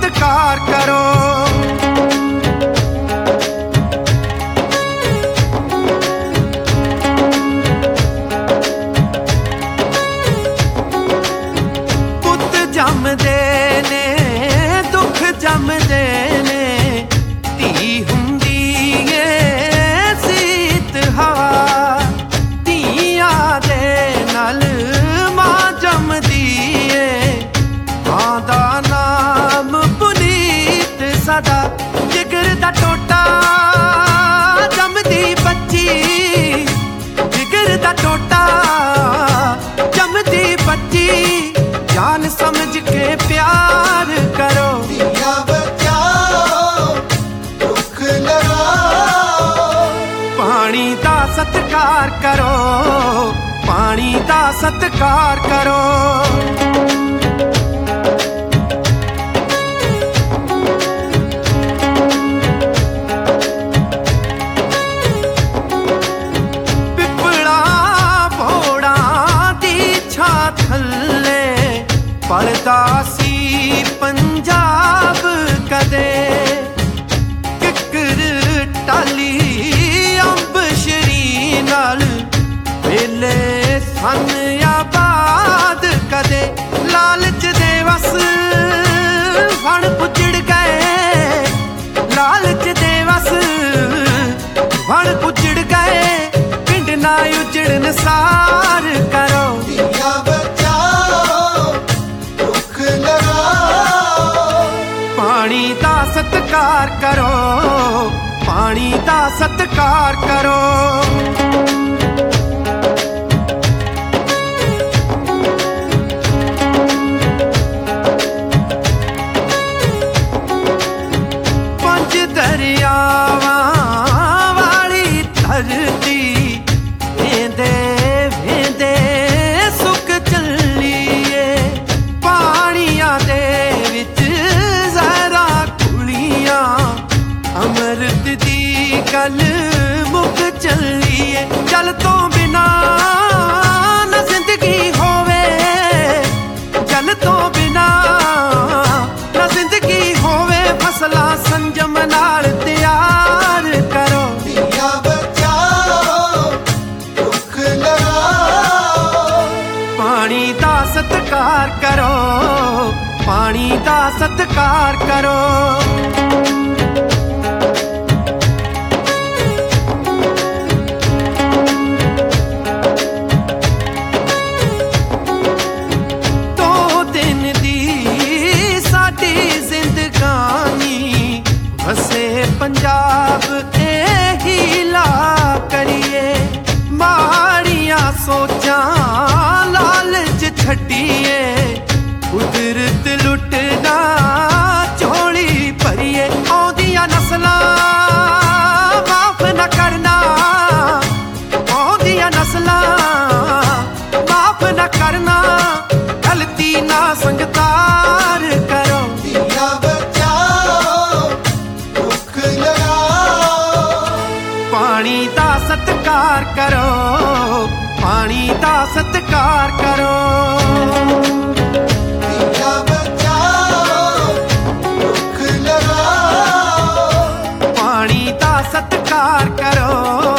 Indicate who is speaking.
Speaker 1: सत्कार करो। पुत जमदे ने दुख जमदे ने, धी हुंदी ए सीत हवा। धीआं दे नाल मां जमदी ए, मां दा नाम पुनीत सदा। जिगर दा टोटा जमदी बच्ची, जिगर दा टोटा जमदी बच्ची। जान समझ के प्यार करो,
Speaker 2: दिया बचाओ दुख लगाओ।
Speaker 1: पानी दा सत्कार करो, पानी दा सत्कार करो। पिपला भोड़ा दी छां थल्ले पलदा सी पंजाब कदे। किकर टाली अंब शरी नाल वेले सन आबाद कदे। लालच दे वस वण पुजड़ गए, लालच दे वस वण पुजड़ गए। पिंड ना उजड़न सार करो,
Speaker 2: दिया बचाओ दुख लगाओ।
Speaker 1: पानी दा सत्कार करो, पानी दा सत्कार करो। पंज दरियावां वाली धरती, वेंदे वेंदे सुक चलिए। पानियां दे विच जरा कुलियां, अमृत दी गल मुक चलिए। जल तो बिना न जिंदगी होवे, जल तो बिना न जिंदगी होवे। फसलां संजम नाल तैयार करो,
Speaker 2: दिया बचाओ दुख लगाओ।
Speaker 1: पानी दा सत्कार करो, पानी दा सत्कार करो। दो दिन दी साडी जिंदगानी, वसे पंजाब ए हीला करिए। माड़ियां सोचां लालच छड्डिए, कुदरत लुटना झोली भरिए। औंदियां नस्लां माफ न करना, औंदियां नस्लां माफ न करना। गलती ना संगतार करो,
Speaker 2: दिया बचाओ दुख लगाओ।
Speaker 1: पानी दा सत्कार करो, पानी दा सत्कार करो।
Speaker 2: दिया बचाओ दुख लगाओ।
Speaker 1: पानी दा सत्कार करो,